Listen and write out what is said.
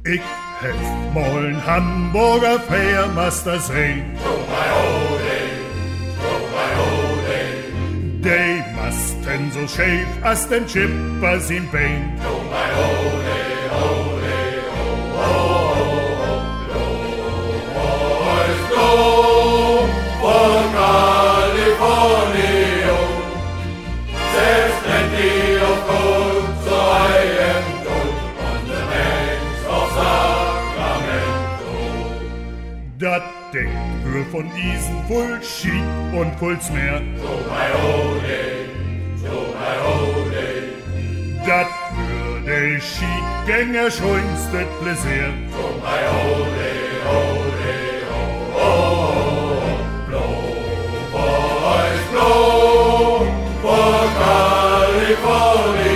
Ich hef mol'n Hamburger Fährmaster sehen. Die Masten so scheef, as den Chipper sin Bein. Dat Ding für von Isen voll Schied und voll's Meer. Dat für de Schiedgänger schönste Pläsier. Blow, for California.